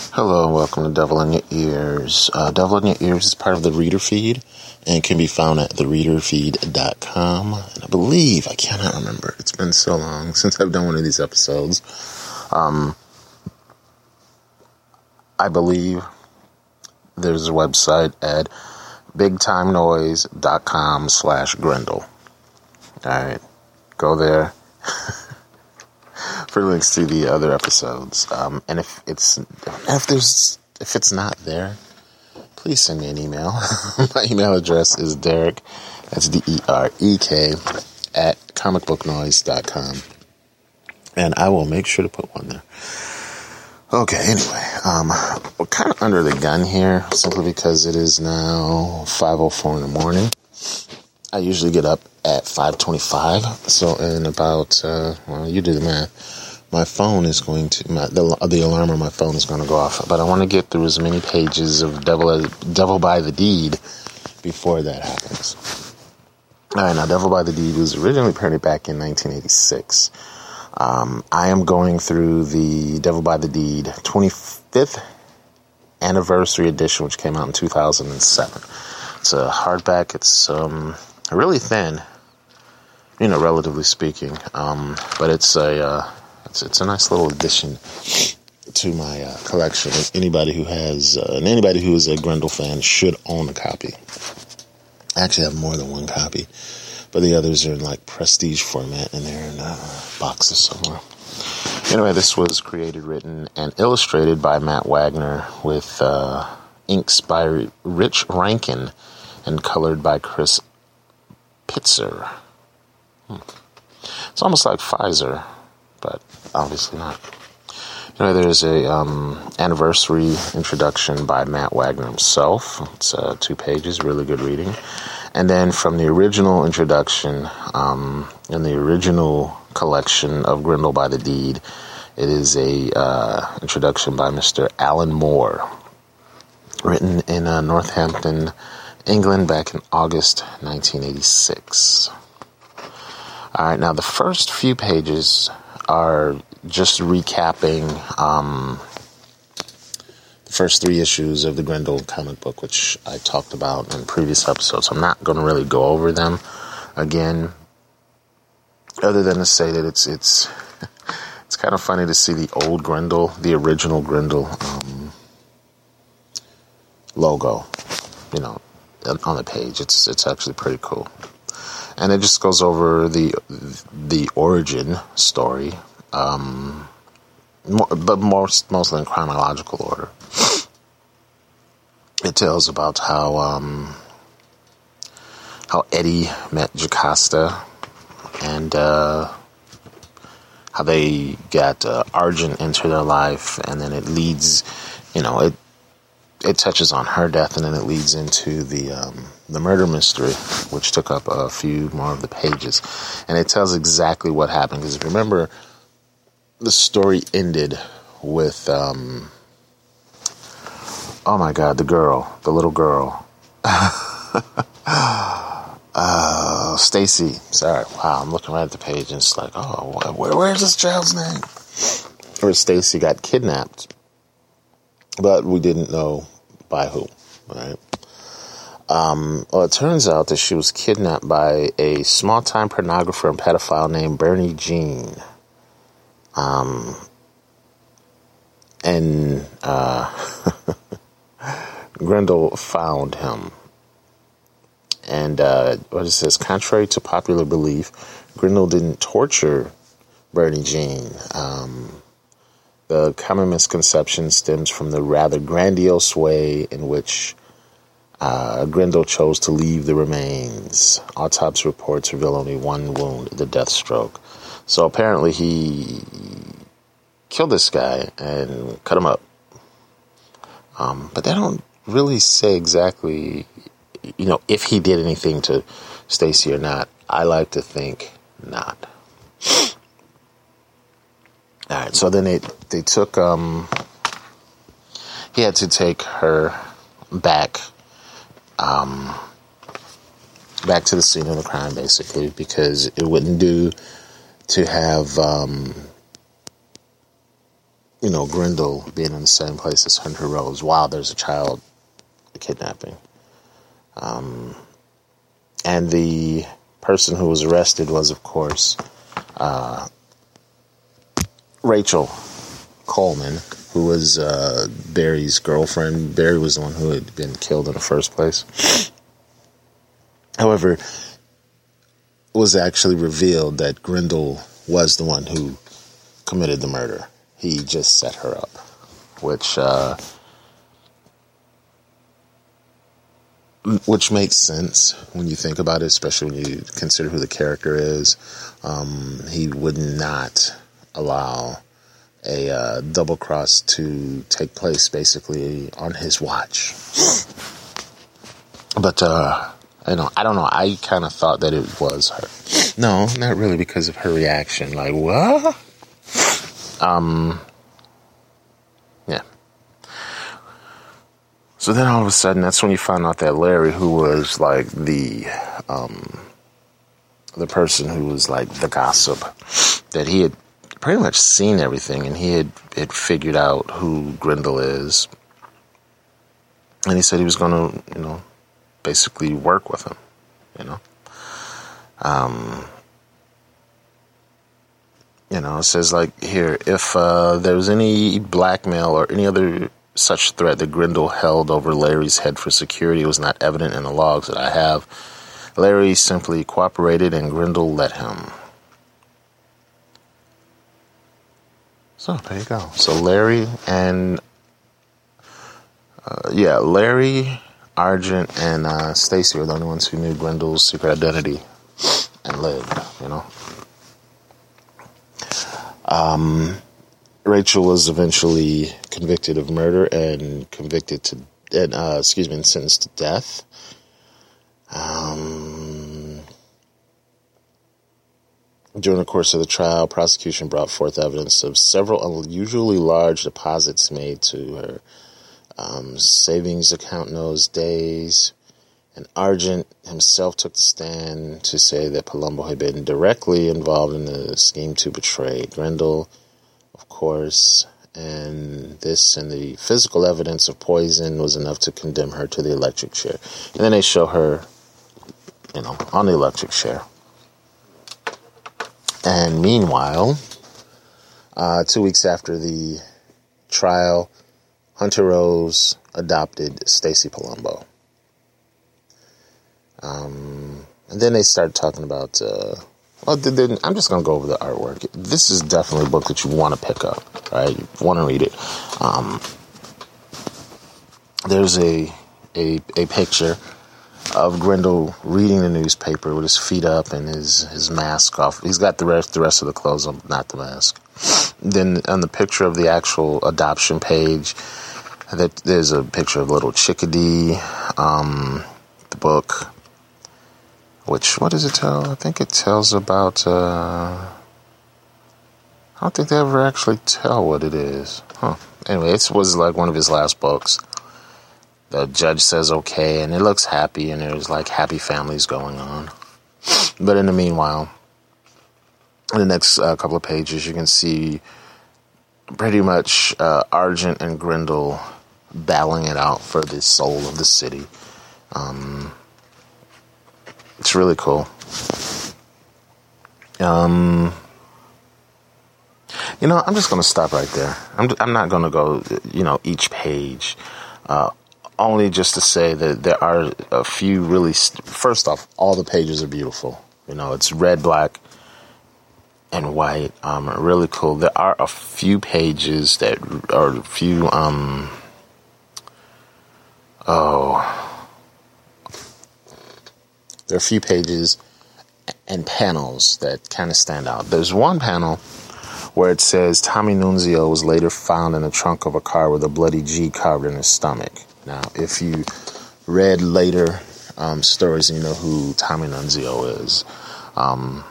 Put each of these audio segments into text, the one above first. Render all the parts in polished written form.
Hello and welcome to Devil in Your Ears. Devil in Your Ears is part of the Reader Feed and can be found at thereaderfeed.com. And I cannot remember. It's been so long since I've done one of these episodes. I believe there's a website at bigtimenoise.com/Grendel. Alright, go there for links to the other episodes. And if it's not there, please send me an email. My email address is Derek, that's DEREK, at comicbooknoise.com. And I will make sure to put one there. Okay, anyway, we're kind of under the gun here, simply because it is now 5:04 in the morning. I usually get up at 5:25, so in about, you do the math, my phone is going to, the alarm on my phone is going to go off, but I want to get through as many pages of Devil by the Deed before that happens. Alright, now Devil by the Deed was originally printed back in 1986. I am going through the Devil by the Deed 25th anniversary edition, which came out in 2007. It's a hardback. It's really thin, relatively speaking. But it's a nice little addition to my collection. Anybody who is a Grendel fan should own a copy. I actually have more than one copy, but the others are in like prestige format, and they're in boxes somewhere. Anyway, this was created, written, and illustrated by Matt Wagner, with inks by Rich Rankin and colored by Chris Pitzer. It's almost like Pfizer, but obviously not. There's a anniversary introduction by Matt Wagner himself. It's 2 pages, really good reading. And then from the original introduction, in the original collection of Grendel by the Deed, it is a introduction by Mr. Alan Moore, written in Northampton, England, back in August 1986. All right, now the first few pages are just recapping the first 3 issues of the Grendel comic book, which I talked about in previous episodes. I'm not going to really go over them again, other than to say that it's it's kind of funny to see the old Grendel, the original Grendel logo, on the page. It's actually pretty cool. And it just goes over the origin story, but mostly in chronological order. It tells about how Eddie met Jocasta, and how they got Argent into their life, and then it leads, it touches on her death, and then it leads into the murder mystery, which took up a few more of the pages. And it tells exactly what happened, because if you remember, the story ended with, oh my God, the little girl. Stacy. Sorry. Wow, I'm looking right at the page, and it's like, oh, where's this child's name? Or Stacy got kidnapped, but we didn't know by who, right? Well, it turns out that she was kidnapped by a small-time pornographer and pedophile named Bernie Jean. And Grendel found him. And what it says, contrary to popular belief, Grendel didn't torture Bernie Jean. The common misconception stems from the rather grandiose way in which Grendel chose to leave the remains. Autopsy reports reveal only one wound, the death stroke. So apparently he killed this guy and cut him up. But they don't really say exactly, if he did anything to Stacy or not. I like to think not. All right, so then they took, he had to take her back to the scene of the crime, basically, because it wouldn't do to have Grindle being in the same place as Hunter Rose while there's a child kidnapping. And the person who was arrested was, of course, Rachel Coleman, who was Barry's girlfriend. Barry was the one who had been killed in the first place. However, it was actually revealed that Grindle was the one who committed the murder. He just set her up, which makes sense when you think about it, especially when you consider who the character is. He would not allow a double cross to take place basically on his watch. But I don't know. I kind of thought that it was her. No, not really, because of her reaction. Like, what? Yeah. So then all of a sudden, that's when you find out that Larry, who was like the person who was like the gossip, that he had pretty much seen everything, and he had figured out who Grindle is. And he said he was going to, basically work with him, it says like here, if there was any blackmail or any other such threat that Grindle held over Larry's head for security, it was not evident in the logs that I have. Larry simply cooperated and Grindle let him. So there you go. So Larry and Larry, Argent, and Stacy were the only ones who knew Grindle's secret identity and lived. Rachel was eventually convicted of murder and sentenced to death. During the course of the trial, prosecution brought forth evidence of several unusually large deposits made to her savings account in those days. And Argent himself took the stand to say that Palumbo had been directly involved in the scheme to betray Grindle, of course, and this and the physical evidence of poison was enough to condemn her to the electric chair. And then they show her, on the electric chair. And meanwhile, 2 weeks after the trial, Hunter Rose adopted Stacy Palumbo. And then they started talking about, I'm just going to go over the artwork. This is definitely a book that you want to pick up, right? You want to read it. There's a picture of Grindle reading the newspaper with his feet up and his mask off. He's got the rest of the clothes on, not the mask. Then on the picture of the actual adoption page, there's a picture of little Chickadee, the book. What does it tell? I think it tells about, I don't think they ever actually tell what it is. Anyway, it was like one of his last books. The judge says okay, and it looks happy, and there's like happy families going on. But in the meanwhile, in the next couple of pages, you can see pretty much Argent and Grindle battling it out for the soul of the city. It's really cool. I'm just going to stop right there. I'm not going to go, each page. Only just to say that there are a few really... First off, all the pages are beautiful. It's red, black, and white. Really cool. There are a few pages that are a few... There are a few pages and panels that kind of stand out. There's one panel where it says Tommy Nunzio was later found in the trunk of a car with a bloody G carved in his stomach. Now, if you read later stories and you know who Tommy Nunzio is, and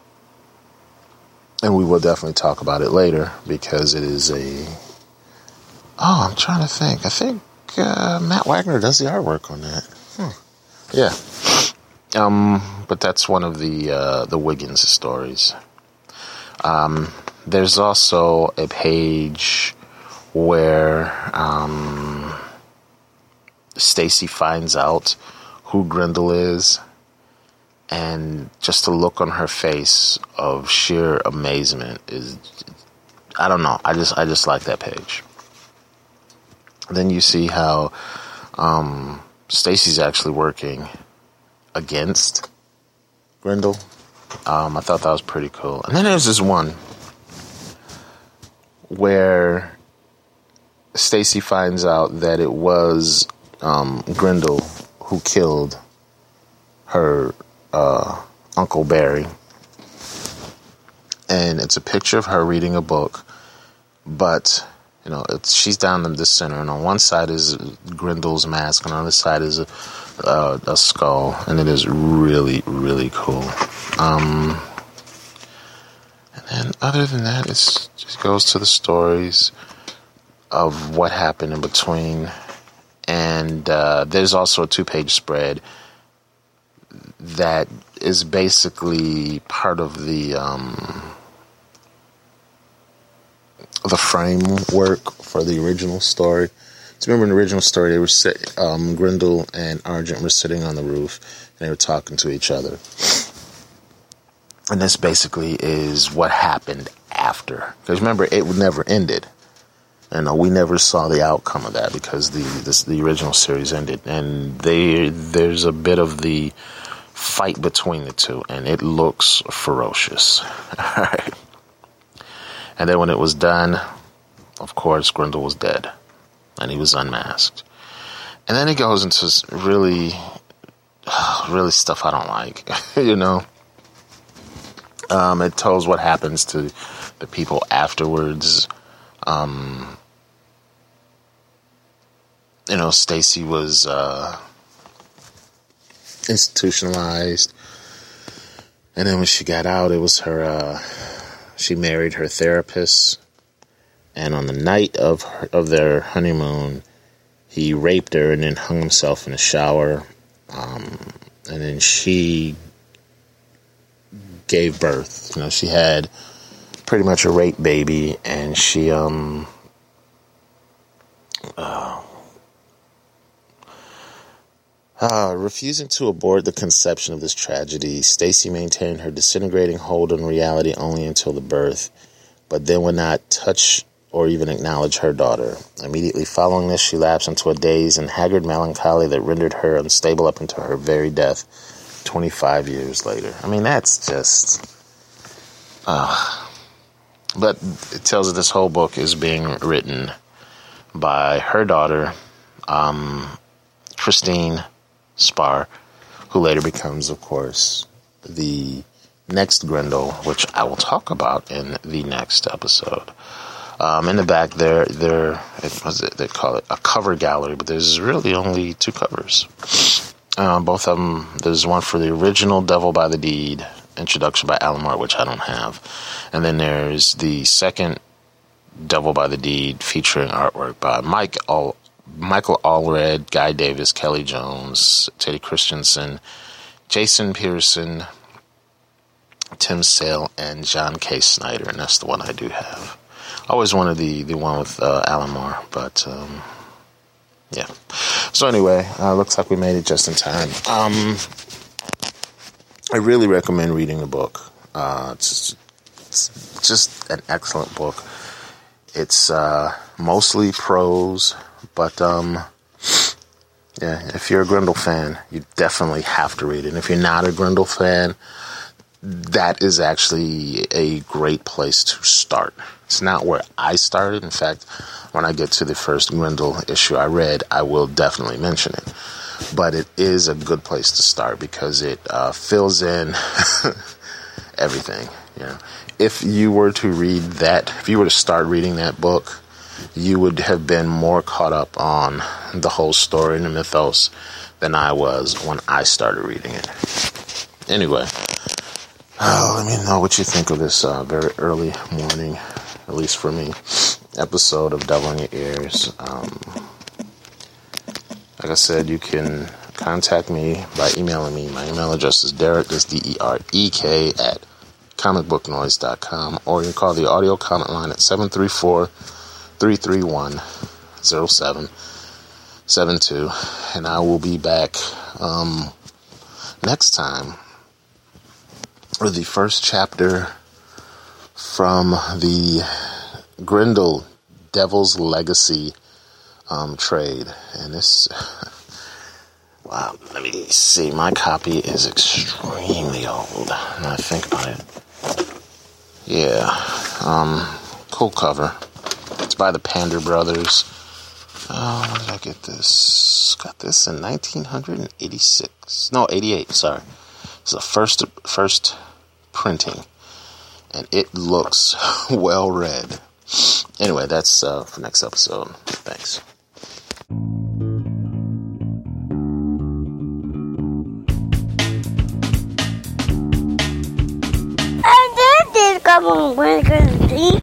we will definitely talk about it later because it is I'm trying to think. I think Matt Wagner does the artwork on that. Yeah. But that's one of the Wiggins stories. There's also a page where Stacy finds out who Grendel is, and just the look on her face of sheer amazement is, I don't know, I just like that page. Then you see how Stacy's actually working against Grendel. I thought that was pretty cool. And then there's this one where Stacy finds out that it was Grendel who killed her Uncle Barry. And it's a picture of her reading a book, but she's down in the center, and on one side is Grendel's mask, and on the other side is a skull, and it is really, really cool. And then other than that, it just goes to the stories of what happened in between, and there's also a 2-page spread that is basically part of the framework for the original story. So remember in the original story, they were Grendel and Argent were sitting on the roof, and they were talking to each other. And this basically is what happened after. Because remember, it never ended. And we never saw the outcome of that because the original series ended. And there's a bit of the fight between the two, and it looks ferocious. All right. And then when it was done, of course, Grendel was dead, and he was unmasked. And then it goes into really, really stuff I don't like, It tells what happens to the people afterwards. Stacy was institutionalized, and then when she got out, it was her. She married her therapist, and on the night of their honeymoon, he raped her and then hung himself in a shower. And then she gave birth. She had pretty much a rape baby, and she refusing to abort the conception of this tragedy, Stacy maintained her disintegrating hold on reality only until the birth, but then would not touch or even acknowledge her daughter. Immediately following this, she lapsed into a dazed and haggard melancholy that rendered her unstable up until her very death 25 years later. I mean, that's just... But it tells us this whole book is being written by her daughter, Christine Spar, who later becomes, of course, the next Grendel, which I will talk about in the next episode. In the back there, they call it a cover gallery, but there's really only 2 covers. Both of them, there's one for the original Devil by the Deed introduction by Alan Moore, which I don't have. And then there's the second Devil by the Deed featuring artwork by Michael Allred, Guy Davis, Kelly Jones, Teddy Christensen, Jason Pearson, Tim Sale, and John K. Snyder, and that's the one I do have. I always wanted the one with Alan Moore, but yeah. So anyway, looks like we made it just in time. I really recommend reading the book. It's just an excellent book. It's mostly prose, but yeah, if you're a Grendel fan, you definitely have to read it. And if you're not a Grendel fan, that is actually a great place to start. It's not where I started. In fact, when I get to the first Grendel issue I read, I will definitely mention it. But it is a good place to start because it fills in everything. If you were to read that, if you were to start reading that book, you would have been more caught up on the whole story and the mythos than I was when I started reading it. Anyway, let me know what you think of this very early morning, at least for me, episode of Devil in Your Ears. Like I said, you can contact me by emailing me. My email address is Derek, that's DEREK, at comicbooknoise.com, or you can call the audio comment line at 734 331-0772. And I will be back next time with the first chapter from the Grendel Devil's Legacy trade. And this, wow, let me see, my copy is extremely old when I think about it. Yeah, cool cover. It's by the Pander Brothers. When did I get this? Got this in 1986. No, 88, sorry. It's the first printing. And it looks well read. Anyway, that's for next episode. Thanks. I did this couple of